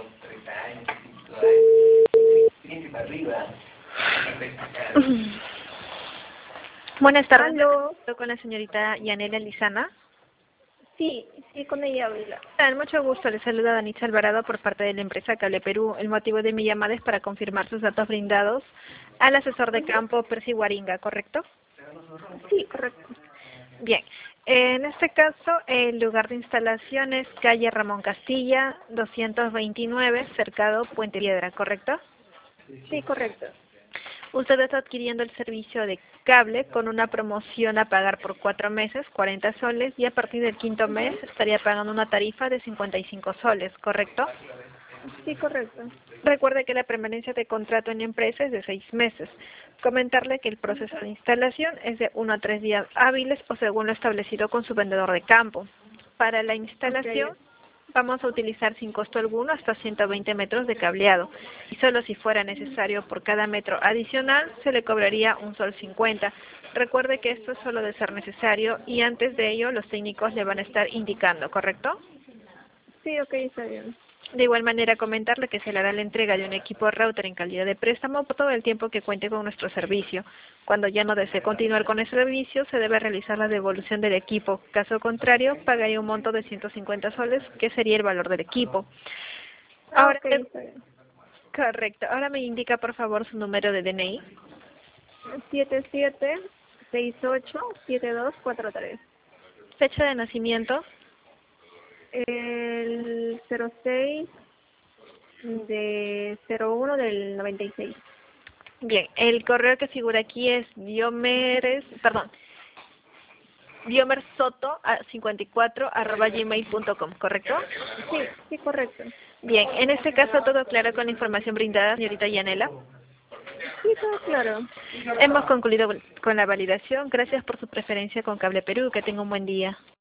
Buenas tardes, Aló. estoy con la señorita Yanela Lizana. Sí, con ella habla. Mucho gusto, le saluda Danitza Alvarado por parte de la empresa Cable Perú. El motivo de mi llamada es para confirmar sus datos brindados al asesor de campo Percy Guaringa, ¿correcto? Sí, correcto. Bien, en este caso el lugar de instalación es calle Ramón Castilla, 229, cercado Puente Piedra, ¿correcto? Sí, correcto. Usted está adquiriendo el servicio de cable con una promoción a pagar por 4 meses, 40 soles, y a partir del quinto mes estaría pagando una tarifa de 55 soles, ¿correcto? Sí, correcto. Recuerde que la permanencia de contrato en la empresa es de 6 meses. Comentarle que el proceso de instalación es de 1 a 3 días hábiles o según lo establecido con su vendedor de campo. Para la instalación vamos a utilizar sin costo alguno hasta 120 metros de cableado y solo si fuera necesario por cada metro adicional se le cobraría un sol 50. Recuerde que esto es solo de ser necesario y antes de ello los técnicos le van a estar indicando, ¿correcto? Sí, ok, está bien. De igual manera, comentarle que se le hará la entrega de un equipo router en calidad de préstamo por todo el tiempo que cuente con nuestro servicio. Cuando ya no desee continuar con el servicio, se debe realizar la devolución del equipo. Caso contrario, pagaría un monto de 150 soles, que sería el valor del equipo. Ahora, Ok, está bien. correcto. Ahora me indica, por favor, su número de DNI. 77687243. Fecha de nacimiento. El 06 de 01 del 96. Bien, el correo que figura aquí es diomersoto54@gmail.com, ¿correcto? Sí, correcto. Bien, en este caso todo claro con la información brindada, señorita Yanela. Sí, todo claro. Hemos concluido con la validación. Gracias por su preferencia con Cable Perú. Que tenga un buen día.